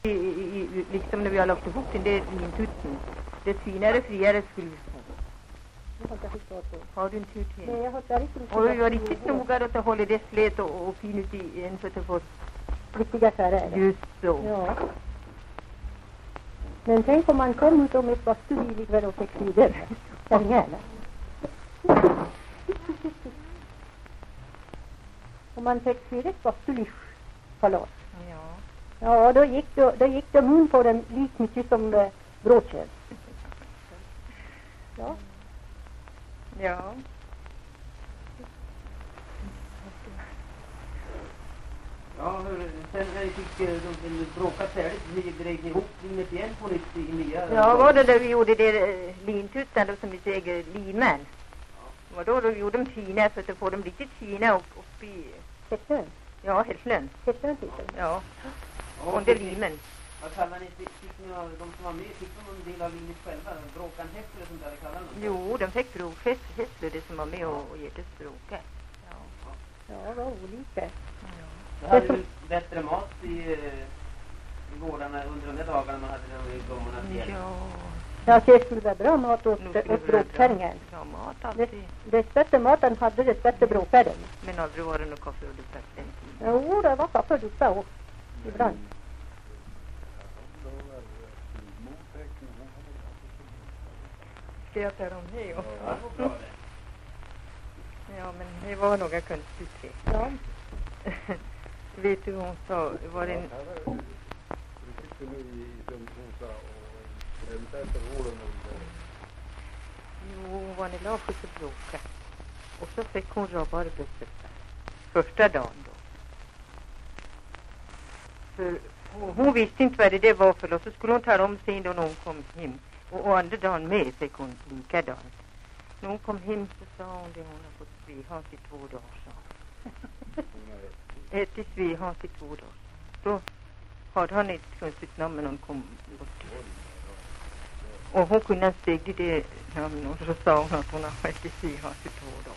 Liksom när vi har lagt ihop den där lintutten. Det finare, friare skulle vi få. Det har jag förstått då. Har du inte gjort det? Nej, jag har inte riktigt. Och vi var riktigt noga att hålla det slät och fin ut i en för att få riktiga färger. just så. Ja. Men tänk om man kom ut om ett bastu likväl och fick sidor. Gärna. Om man fick fyra ett bastu kalas. Ja. Ja, då gick det mun på den lika mycket som brådkärl. Ja. Ja. Ja, sen när ni fick de bråkat färdigt, hur drev ni ihop linet igen på nytt i nya? Ja, var det där vi gjorde det lintutan då som vi säger limen. Ja. Var då vi gjorde dem fina för att få dem riktigt fina upp i... Hässlön? Ja, hässlön. Hässlön typ. Ja. Under limen. Vad kallar ni, fick ni av de som var med, fick de någon del av linet själva? Bråkan hässlö som där kallar de? Jo, de fick bråkhässlö, det som var med och gjorde stråka. Ja. Ja, det var olika. Det hade väl bättre mat i gårdarna under de där dagarna man hade det i gångarna till. Ja. Ja, det skulle vara bra mat åt bråkfärgen. Ja, mat alltid. Dess bättre maten hade dess bättre bråkfärgen. Men aldrig var det något kaffe och duppa den tiden. Jo, det var kaffe och duppa också. Ibland. Ska jag ta dem här? Ja, men det var några konstigt. Ja. Vet du vad hon sa? Var det en... Jo, hon var en lag för bråka. Och så fick hon rabarbersoppa. Första dagen då. För hon visste inte vad det var för. Och så skulle hon tala om sen då när hon kom hem. Och andra dagen med fick hon likadant. När hon kom hem så sa hon det hon har fått svihans i 2 dagar, sa ätit svihans i 2 dagar. Då hade han ett konstigt namn när hon kom bort. Och hon kunde steg det namn och så sa hon att hon har ätit svihans i 2 dagar.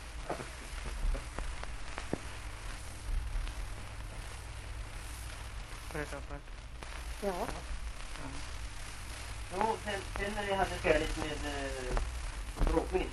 Ja. Jo, sen när ni hade färdigt med bråkningen,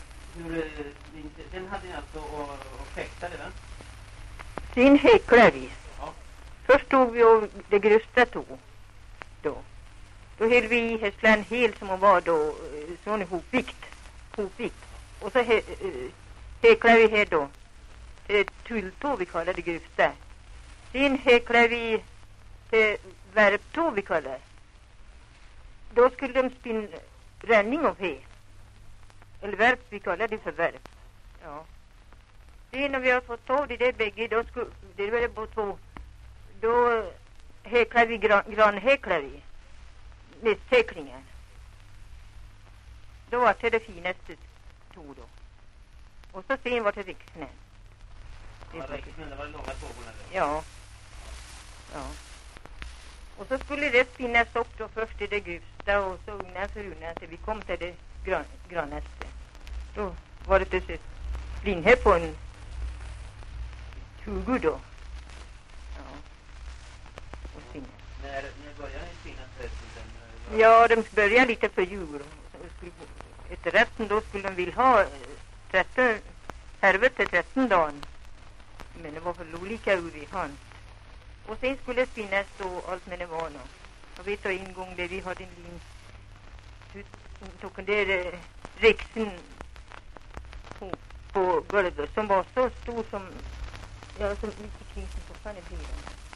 sen hade ni alltså och fäktade, va? Sen häcklade vi. Ja. Först tog vi och det grösta tog. Då höll vi i hässlän hel som hon var då, sån hopvikt. Och så häcklade vi här då. Tulltå vi kallar det grösta. Sen häcklade vi till värptå vi kallar. Då skulle de spinna ränning av här. Eller värp, vi kallar det för värp. Ja. Det när vi har fått ta det där bägge, då skulle det var det på 2. Då häcklar vi granhäcklar vi. Nästhäcklingen. Då var det finaste tog då. Och så sen var det riksnän. Ja, riksnän, det var långa tågorna då. Ja. Ja. Och så skulle det spinnas upp då först i det grövsta och så undan för undan till vi kom till det granaste. Då var det så spinn här på en 20 då. Ja. Och spinna. När började ni spinna sen? Ja, de började lite för jul. Efter resten då skulle de vilja ha 13 härvet till 13 dagen. Men det var för olika ur i hand. Och sen skulle det spinnas då allt med det var nå. Jag vet en gång där vi hade en lin. Tog den där riksen på golvet som var så stor som, ja, som lite kring som fortfarande blir den.